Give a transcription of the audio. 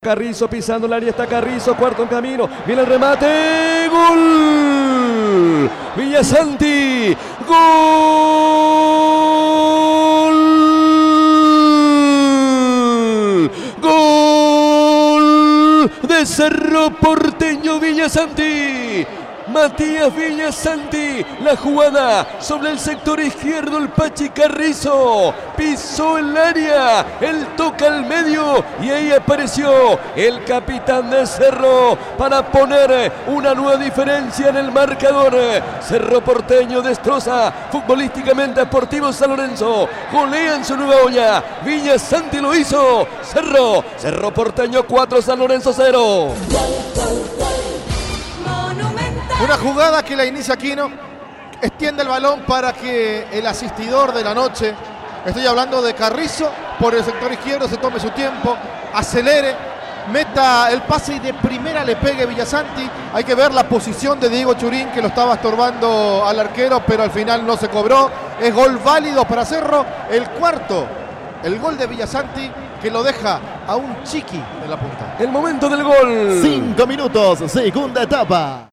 Carrizo pisando el área, está Carrizo, cuarto en camino, viene el remate, ¡gol! Villasanti, ¡gol! ¡Gol! De Cerro Porteño, Villasanti. Matías Villasanti, la jugada sobre el sector izquierdo, el Pachi Carrizo pisó el área, él toca al medio y ahí apareció el capitán de Cerro para poner una nueva diferencia en el marcador. Cerro Porteño destroza futbolísticamente a Sportivo San Lorenzo, golea en su nueva olla, Villasanti lo hizo, Cerro Porteño 4, San Lorenzo 0. Una jugada que la inicia Aquino, extiende el balón para que el asistidor de la noche, estoy hablando de Carrizo, por el sector izquierdo se tome su tiempo, acelere, meta el pase y de primera le pegue Villasanti. Hay que ver la posición de Diego Churín, que lo estaba estorbando al arquero, pero al final no se cobró. Es gol válido para Cerro, el cuarto, el gol de Villasanti, que lo deja a un chiqui en la punta. El momento del gol. 5 minutos, segunda etapa.